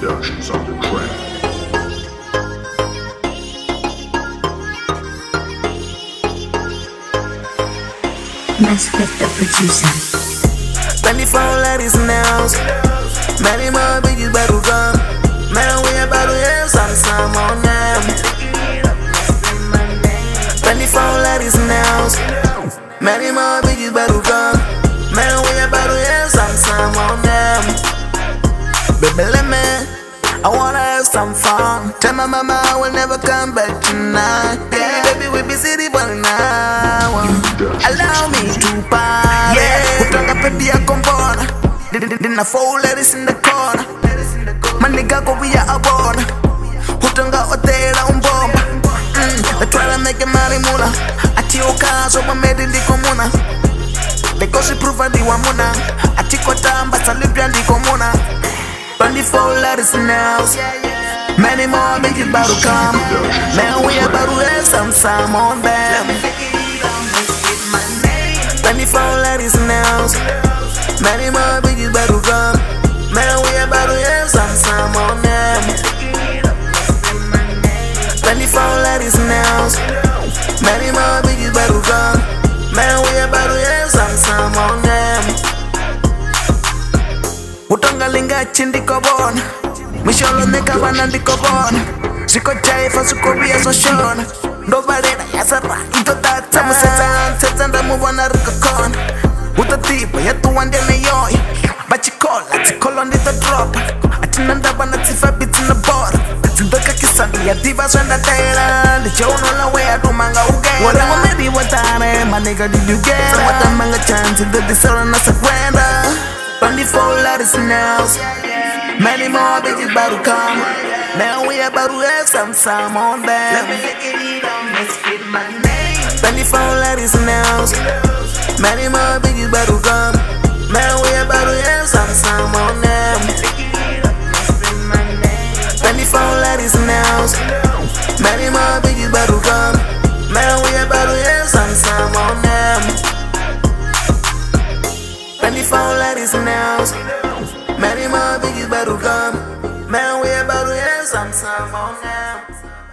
Productions on the track. Mess with the producer. 24 ladies in the house. Many more bitches better run. Man, we about to have some on them. 24 ladies in the house. Many more bitches better run. Man, we about to have some on them. Baby, let me, I wanna have some fun. Tell my mama I will never come back tonight. Yeah, baby, we be city for now. Allow me to party. Yeah, utanga pedi ya kombona. Didn't 4 ladies in the corner. My nigga go we are aboard. Utanga otela umbomba. They try to make it marimuna. Ati okazo mamedi ndi komuna. Because prove di wamuna. Ati kotamba salibya ndi komuna. 24 ladies in the house. Many more bitches about to come. Man, we about to have some on them. 24 ladies in the house. Many more bitches about to come. Man, we about to have some on them. 24 ladies in the house. Many more bitches about to come. Man, we about to have some on them. Utanga linga chindiko bona. Misholo neka wana ndiko bona. Siko jaifa suko ria so shona. Ndobalena yasara into that time. Teta ndamu wana rikakona. Utatipa yetu wande ne yoy. Bachikola tikolo ndito drop. Atinanda bana tifa beats in the bottom. Zindoka kisandi ya diva swenda tera. Ndicho unola wea tumanga ugera. Wala wamedi watane. My nigga did you get it? Wata manga chance in the disera na sagrenda. 24 ladies in the house. Many more bitches about to come. Now we about to have some on them. 24 ladies in the house. Many more bitches about to come. Now we about to have some on them. 24 ladies in the house. Many more bitches about to come. Now we about to have some on them. 24 ladies in the house. Many more bitches about to come. Man, we about to have some on them.